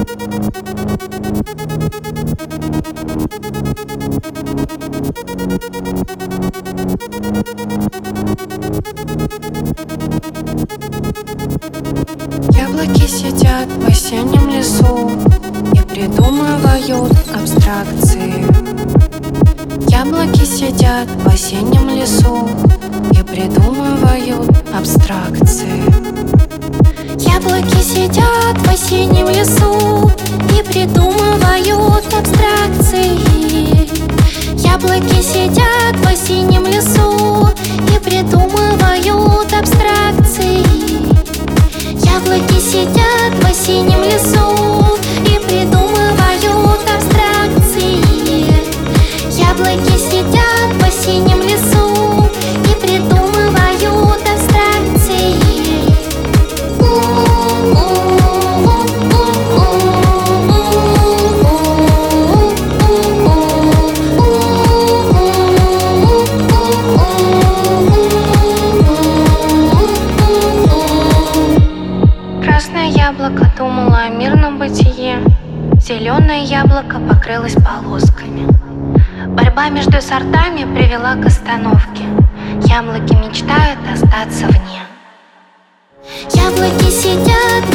Яблоки сидят в осеннем лесу и придумывают абстракции. Яблоки сидят в осеннем лесу и придумывают абстракции. Яблоки сидят в осеннем лесу и придумывают абстракции. Яблоки сидят в осеннем лесу и придумывают абстракции. Яблоки сидят в осеннем лесу и придумывают абстракции. Яблоки сидят в осеннем лесу и придумывают абстракции. Красное яблоко думало о мирном бытие. Зеленое яблоко покрылось полосками. Борьба между сортами привела к остановке. Яблоки мечтают остаться вне. Яблоки сидят